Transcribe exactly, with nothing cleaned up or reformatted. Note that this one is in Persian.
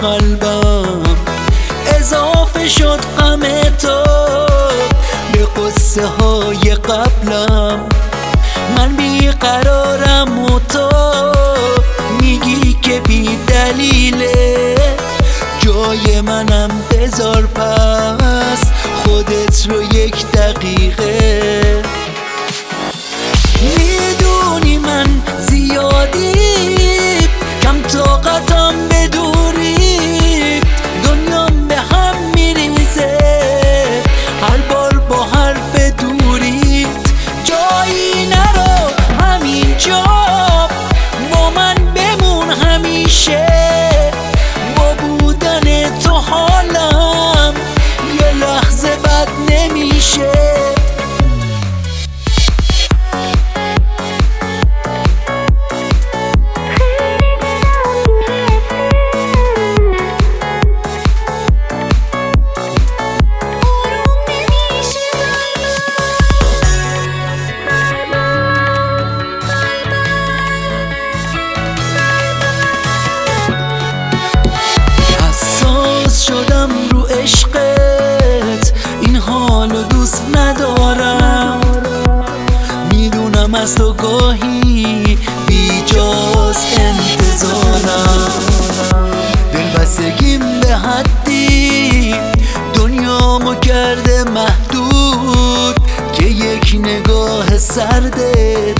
قلبم، اضافه شد غم تو به قصه های قبلم. من بیقرارم و تو میگی که بی دلیله، جای منم بذار پس خودت رو یک دقیقه. میدونی من زیادی کم طاقتم به دوری، دنیام به هم میریزه هر بار با حرف دوری. جایی نرو همینجا با من بمون همیشه، با بودن تو حالم یه لحظه بد نمیشه. شدم رو عشقت، این حالو دوست ندارم. میدونم از تو گاهی بیجاست انتظارم، دلبستگیم به حدی دنیامو کرده محدود که یک نگاه سردت